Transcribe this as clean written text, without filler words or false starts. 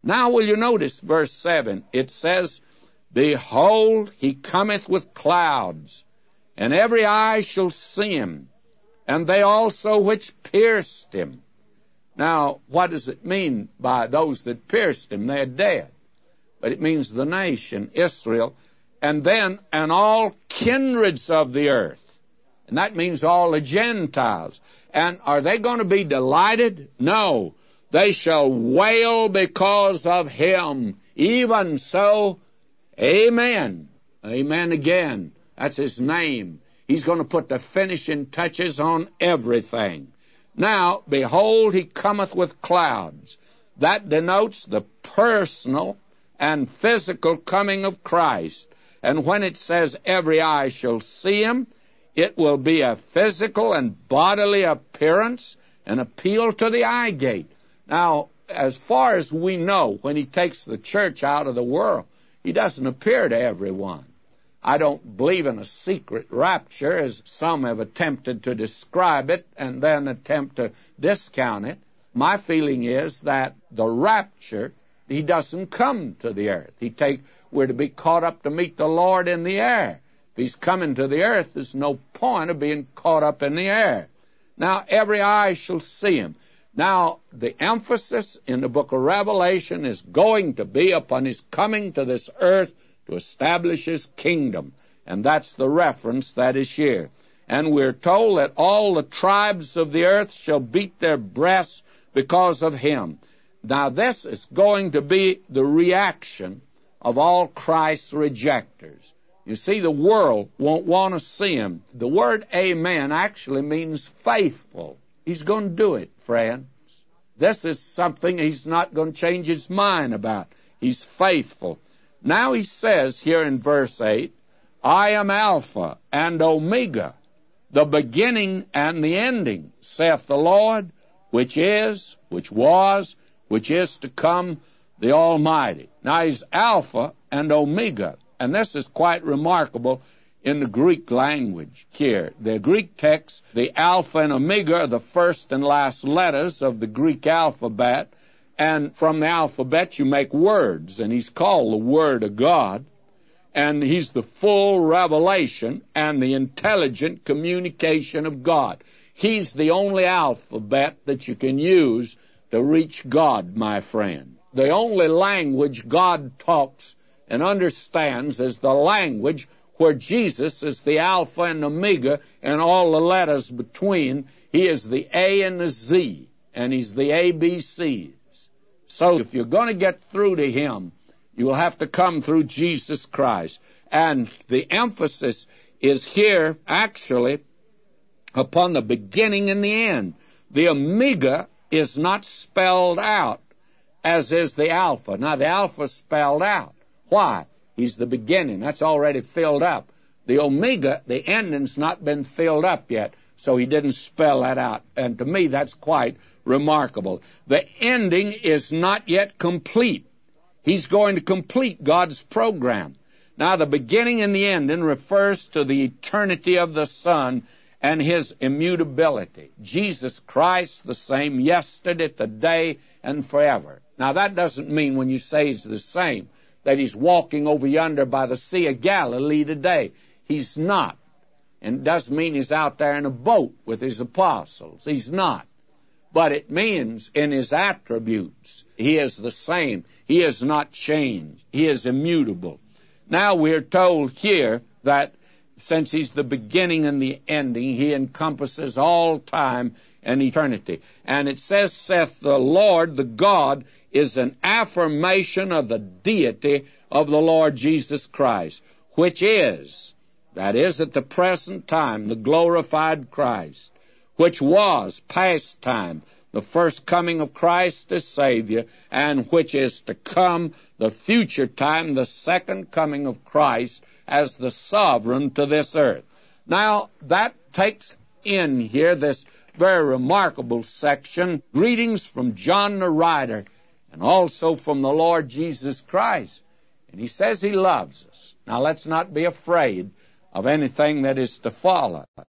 Now will you notice verse 7? It says, Behold, he cometh with clouds, and every eye shall see him, and they also which pierced him. Now, what does it mean by those that pierced him? They're dead. But it means the nation, Israel, and all kindreds of the earth. And that means all the Gentiles. And are they going to be delighted? No. They shall wail because of him. Even so, amen. Amen again. That's his name. He's going to put the finishing touches on everything. Now, behold, he cometh with clouds. That denotes the personal and physical coming of Christ. And when it says every eye shall see him, it will be a physical and bodily appearance, an appeal to the eye gate. Now, as far as we know, when he takes the church out of the world, he doesn't appear to everyone. I don't believe in a secret rapture, as some have attempted to describe it and then attempt to discount it. My feeling is that the rapture, he doesn't come to the earth. We're to be caught up to meet the Lord in the air. If he's coming to the earth, there's no point of being caught up in the air. Now, every eye shall see him. Now, the emphasis in the book of Revelation is going to be upon his coming to this earth to establish his kingdom. And that's the reference that is here. And we're told that all the tribes of the earth shall beat their breasts because of him. Now, this is going to be the reaction of all Christ's rejectors. You see, the world won't want to see him. The word amen actually means faithful. He's going to do it, friends. This is something he's not going to change his mind about. He's faithful. Now he says here in verse 8, I am Alpha and Omega, the beginning and the ending, saith the Lord, which is, which was, which is to come, the Almighty. Now he's Alpha and Omega, and this is quite remarkable in the Greek language here. The Greek text, the Alpha and Omega are the first and last letters of the Greek alphabet, and from the alphabet you make words, and he's called the Word of God, and he's the full revelation and the intelligent communication of God. He's the only alphabet that you can use to reach God, my friend. The only language God talks and understands is the language where Jesus is the Alpha and Omega and all the letters between. He is the A and the Z, and he's the ABCs. So if you're going to get through to him, you will have to come through Jesus Christ. And the emphasis is here actually upon the beginning and the end. The Omega is not spelled out, as is the Alpha. Now, the Alpha is spelled out. Why? He's the beginning. That's already filled up. The Omega, the ending's not been filled up yet, so he didn't spell that out. And to me, that's quite remarkable. The ending is not yet complete. He's going to complete God's program. Now, the beginning and the ending refers to the eternity of the Son and his immutability. Jesus Christ, the same yesterday, today, and forever. Now, that doesn't mean when you say he's the same, that he's walking over yonder by the Sea of Galilee today. He's not. And it doesn't mean he's out there in a boat with his apostles. He's not. But it means in his attributes, he is the same. He is not changed. He is immutable. Now we're told here that since he's the beginning and the ending, he encompasses all time and eternity. And it says, saith the Lord, the God, is an affirmation of the deity of the Lord Jesus Christ, which is, that is at the present time, the glorified Christ, which was past time, the first coming of Christ as Savior, and which is to come, the future time, the second coming of Christ as the sovereign to this earth. Now, that takes in here this very remarkable section, greetings from John the writer, and also from the Lord Jesus Christ. And he says he loves us. Now, let's not be afraid of anything that is to follow.